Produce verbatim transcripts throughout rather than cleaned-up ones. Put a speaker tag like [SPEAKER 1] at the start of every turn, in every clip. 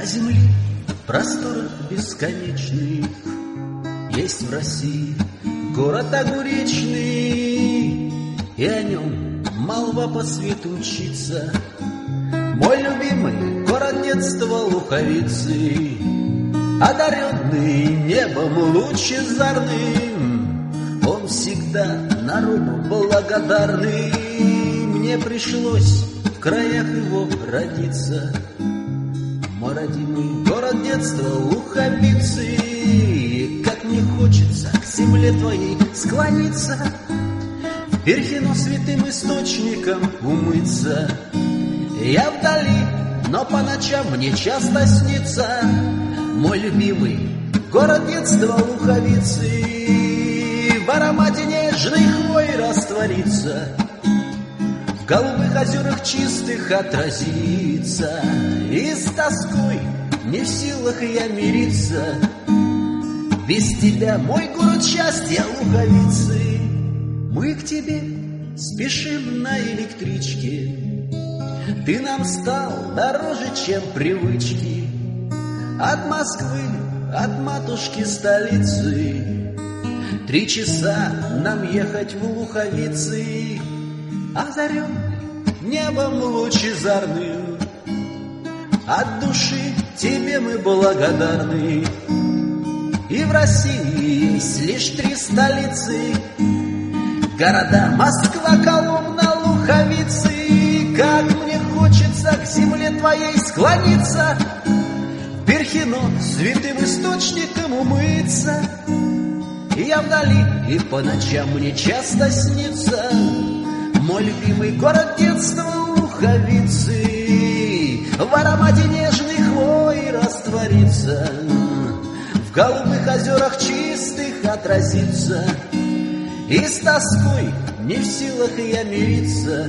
[SPEAKER 1] земле просторах бесконечных есть в России город огуречный, и о нем молва по свету мчится. Мой любимый город детства Луховицы, одаренный небом лучезарным, он всегда народу благодарный. Мне пришлось в краях его родиться, мой родимый город детства Луховицы. Как мне хочется к земле твоей склониться, в Перхино святым источником умыться. Я вдали, но по ночам мне часто снится мой любимый город детства Луховицы. В аромате нежной хвои растворится, в голубых озерах чистых отразится, и с тоской не в силах я мириться. Без тебя мой город счастья Луховицы. Мы к тебе спешим на электричке, ты нам стал дороже, чем привычки. От Москвы, от матушки столицы, три часа нам ехать в Луховицы. Озаренный небом лучезарным, от души тебе мы благодарны. И в России есть лишь три столицы, города Москва, Коломна, Луховицы. Как мне хочется к земле твоей склониться, в Перхино святым источником умыться. И я вдали, и по ночам мне часто снится мой любимый город детства Луховицы. В аромате нежной хвои растворится, в голубых озерах чистых отразится, и с тоской не в силах я мириться.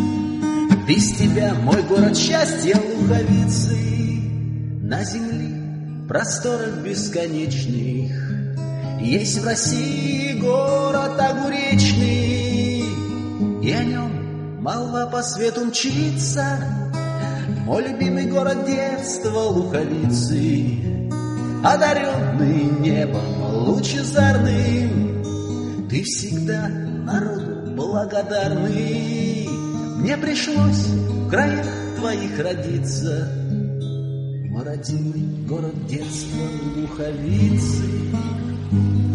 [SPEAKER 1] Без тебя мой город счастья Луховицы. На земле просторах бесконечных есть в России город огуречный, и о нем молва по свету мчится. Мой любимый город детства Луховицы, одаренный небом лучезарным, ты всегда народу благодарный. Мне пришлось в краях твоих родиться, мой родимый город детства Луховицы.